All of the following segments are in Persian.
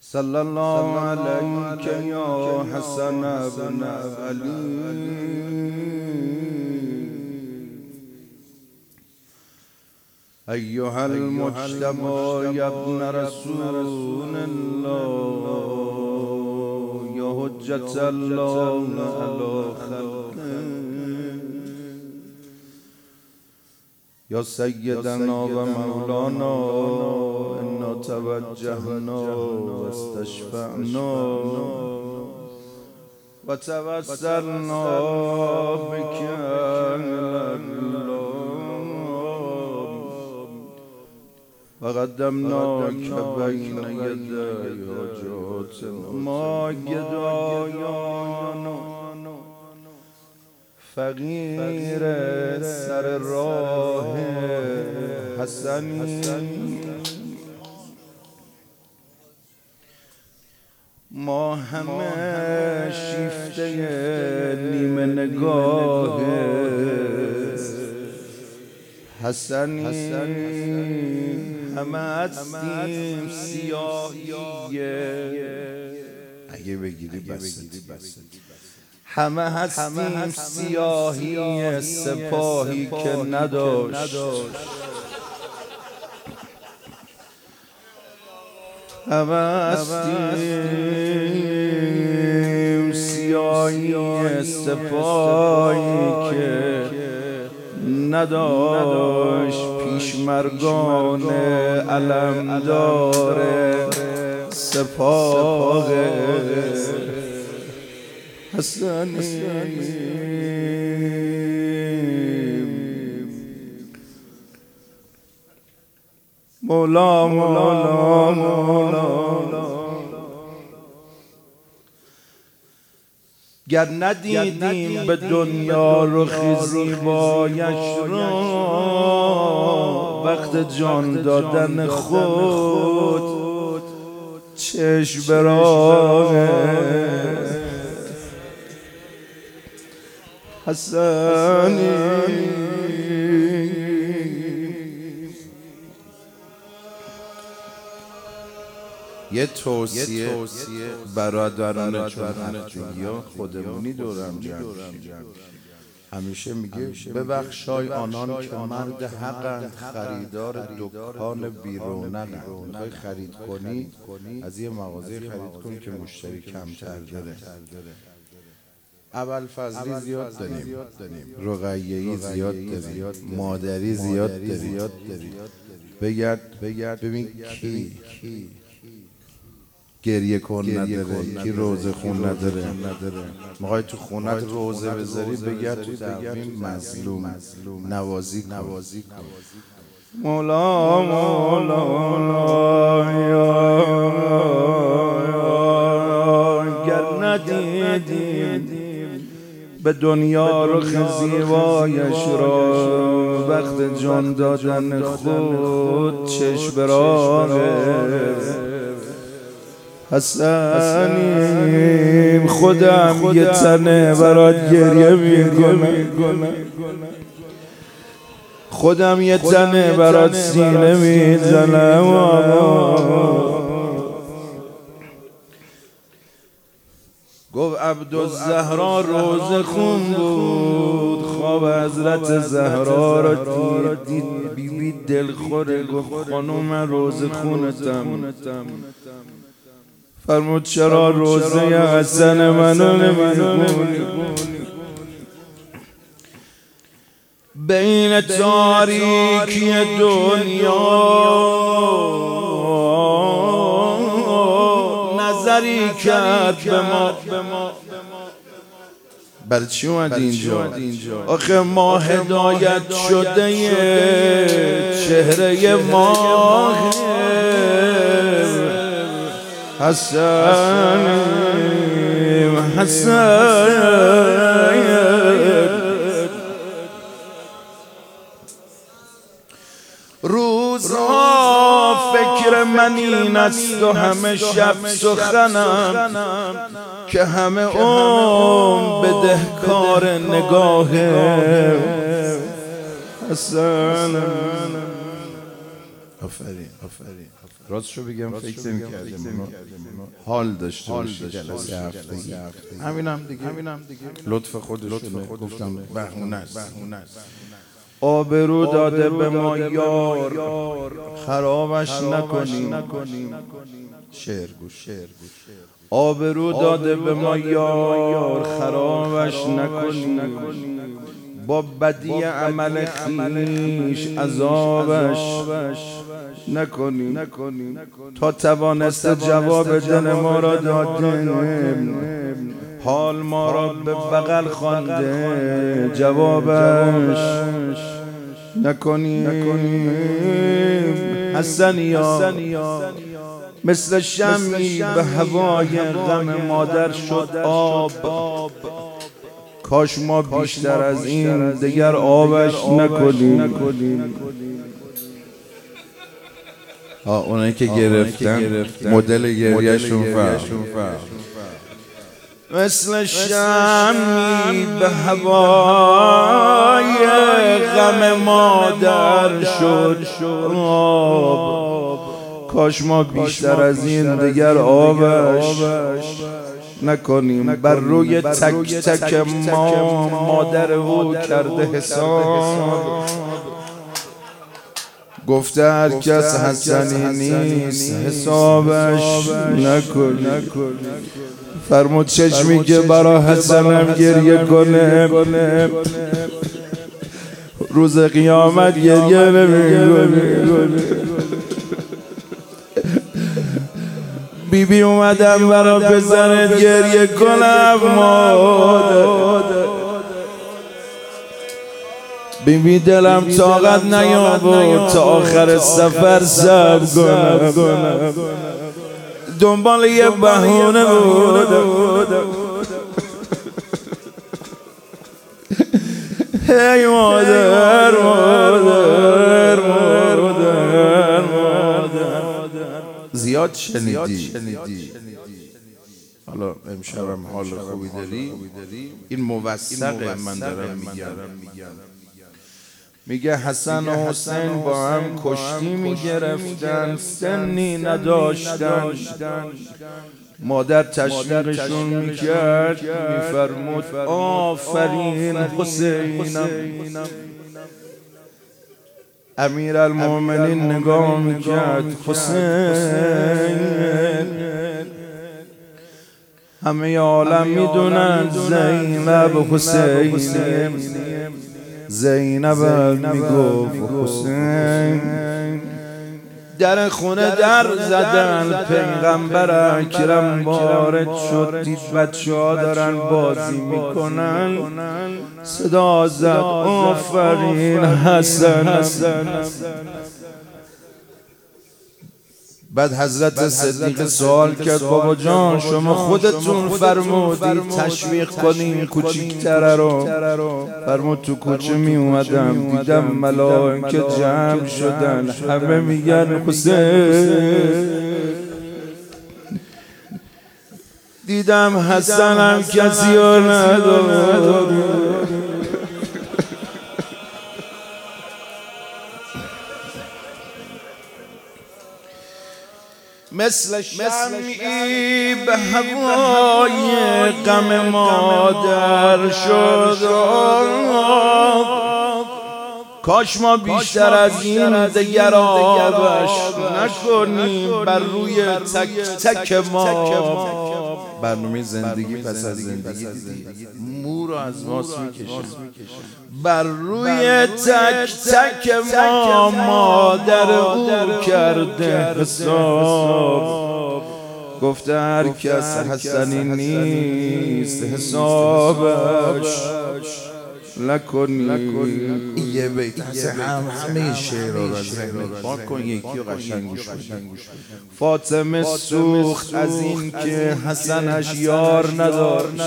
صلى الله عليك يا حسن بن علي أيها المجتبى يا ابن رسول الله يا حجة الله على خلقه يا سيدنا ومولانا إنا توجهنا واستشفعنا وتوسلنا بك إلى الله وقدمناك بين يدي حاجاتنا ما گدایان فقیر سر راه حسنی ما همه شیفته نیمه نگاه حسنی همه هستیم سیاهیه اگه بگیری بسید همه هستیم سیاهی سپاهی که نداشت همه هستیم سیاهی سپاهی که نداشت پیشمرگان علمدار سپاه حسنی مولا مولا مولا گر ندیدیم به دنیا رخ زیبایش را وقت جان دادن خود چشم به راه حسنی یه توصیه برادران چون هفتگی ها خودمونی دورم جمع همیشه میگه ببخشای آنان که مرد حقند خریدار دکان بیرونن میخوای خرید کنی از یه مغازه خرید کن که مشتری کمتر داره اول فضلی زیاد داریم رقیه‌ای زیاد داریم مادری زیاد داریم بگرد ببین کی گریه کن نداره کی روزه خون نداره میخوای تو خونت روزه بذاری بگرد تو تقویم مظلوم نوازی کن مولا مولا گر ندیدیم به دنیا رخ زیبایش را وقت جان دادن خود چشم به راه حسنیم خودم یه تنه برات گریه میکنم خودم یه تنه برات سینه میزنم گفت عبدالزهرا روز خون بود خواب حضرت زهرا را دید بیبی دلخوره گفت خانم من روز خونتم فرمود چرا روزه حسن منو نمیخونی بین تاریکی دنیا نظری کرد به ما برای چی اومد اینجا آخه ما هدایت شده چهره ماه حسن روزها فکر من این است و همه شب سخنم که همه بدهکار نگاه حسن. آفرین. راستشو بگم فکر نمی‌کردم حال داشته باشه جلسه هفتگی. همینم دیگه لطف خودشونه. گفتم بهونه است. آبرو داده به ما یار خرابش نکنیم. شعر گوش. آبرو داده به ما یار خرابش نکنیم. با بدی عمل خویش عذابش نکنیم. تا توانسته جواب دل ما را داده حال ما را به بغل خوانده جوابش نکنیم. حسنیا مثل شمعی به هوای غم مادر شد آب. کاش ما بیشتر از این دیگر آبش نکنیم. اونایی که گرفتن مدل گریهشون فرق. مثل شمعی به هوای غم مادر شد آب. کاش ما بیشتر از این دیگر آبش نکنیم. بر روی تک تک ما مادر او کرده حساب. گفته هر کس حسنی نیست حسابش نکنیم. فرمود چشمی که برا حسنم گریه کنه روز قیامت گریه نمی‌کنه. بیبی اومدم برا پسرت گریه کنم مادر. بیبی دلم طاقت نیاورد تا آخر سفر صبر کنم. دنبال یه بهونه بودم. هی مادر زیاد شنیدی. حالا امشبم حال خوبی داری. این موثقه من دارم میگم. میگه حسن و حسین با هم کشتی میگرفتن سنی نداشتن. مادر تشویقشون میکرد میفرمود آفرین حسینم. امیرالمومنین نگاه میکرد حسین. همه عالم میدونن زینب حسین. زینب میگفت حسین. در خونه در زدن پیغمبر اکرم وارد شد. دید بچه‌ها دارن بازی میکنن. صدا زد آفرین حسن. بعد حضرت صدیق سوال کرد بابا جان شما خودتون فرمودید تشویق کنین کوچیک‌تره رو. فرمود تو کوچه می اومدم دیدم ملائکه جمع شدن همه میگن حسین. دیدم حسنم کسی رو نداره. مثل شمعی به هوای غم مادر شد. کاش ما بیشتر از این دیگر آبش نکنیم. بر روی تک تک ما برنامه زندگی پس از زندگی دیدی مو رو از ماست میکشن. بر روی تک تک ما مادر او کرده حساب. گفته هر کس حسنی نیست حسابش نکنی. یه بیت همه شعر رو ذهنت پاک کن یکی رو قشنگ گوش کن. فاطمه سوخت از این که حسنش یار نداشت.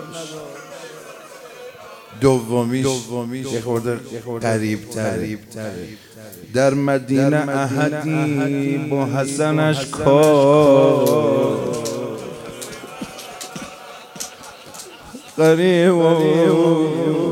دومیش یه خورده قریب تره. در مدینه احدی با حسنش کار قریب